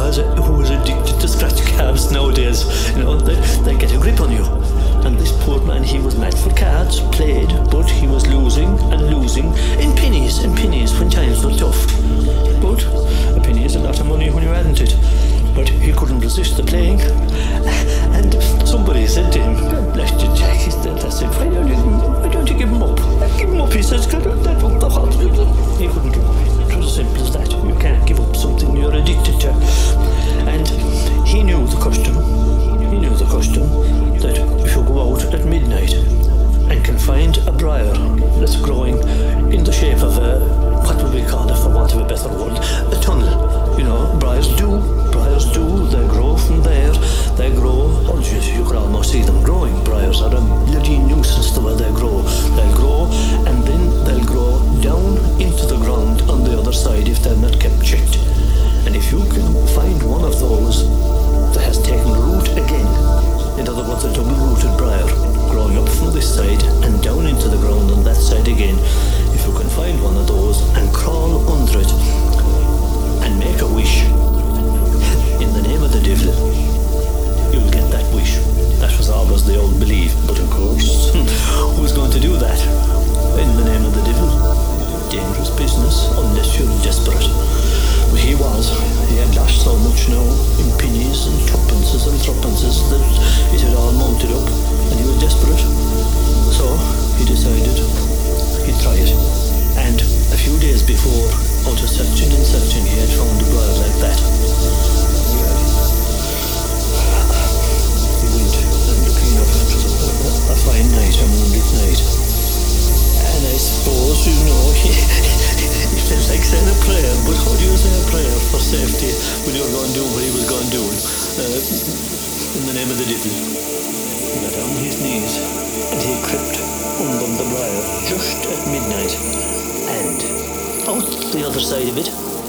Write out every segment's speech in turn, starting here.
who was addicted to scratch cards nowadays. They get a grip on you. And this poor man, he was mad for cards, played, but he was losing and losing in pennies and pennies when times were tough. But a penny is a lot of money when you hadn't it. But he couldn't resist the playing. And somebody said to him, bless you, Jack, he said, why don't you give him up? Give him up, he says, he couldn't give up. It was as simple as that. You can't give up something you're addicted to. And he knew the custom. He knew the custom that if you go out at midnight and can find a briar that's growing in the shape of what would we call it, for want of a better word, a tunnel. Briars do, they grow from there, they grow, you can almost see them growing. Briars are a bloody nuisance the way they grow. They'll grow and then they'll grow down into the ground on the other side if they're not kept checked. And if you can find one of those that has taken root again, in other words, a double-rooted briar growing up from this side and down into the ground on that side again, if you can find one of those and crawl under it and make a wish in the name of the devil, you'll get that wish. That was always the old belief. But of course, who's going to do that in the name of the devil? Dangerous business unless you're desperate. But he was. He had lost so much now in pennies and tuppences and threepences that it had all mounted up, and he was desperate. So he decided he'd try it. And a few days before, out of searching and searching, he had found a briar like that. He went and looking up, it was a fine night, a moonlit night. And I suppose, he felt like saying a prayer, but how do you say a prayer for safety when you're going to do what he was going to do? In the name of the devil. He got on his knees and he crept under the briar just at midnight. And out the other side of it,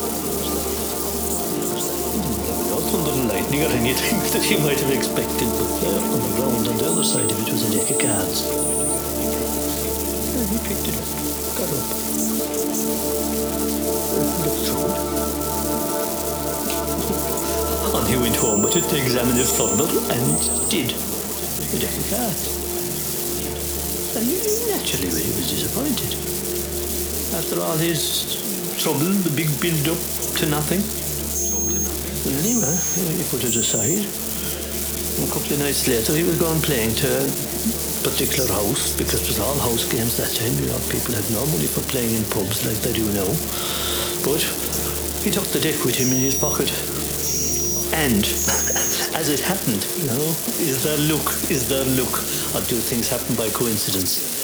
no thunder and lightning or anything that he might have expected, but there on the ground on the other side of it was a deck of cards. And he picked it up, got up, looked through it. And he went home with it to examine it further, and did. A deck of cards. And naturally he was disappointed. After all his trouble, the big build-up to nothing. Well, anyway, he put it aside. And a couple of nights later, he was going playing to a particular house, because it was all house games that time. People had no money for playing in pubs like they do now. But he took the deck with him in his pocket. And as it happened, is there luck? Or do things happen by coincidence?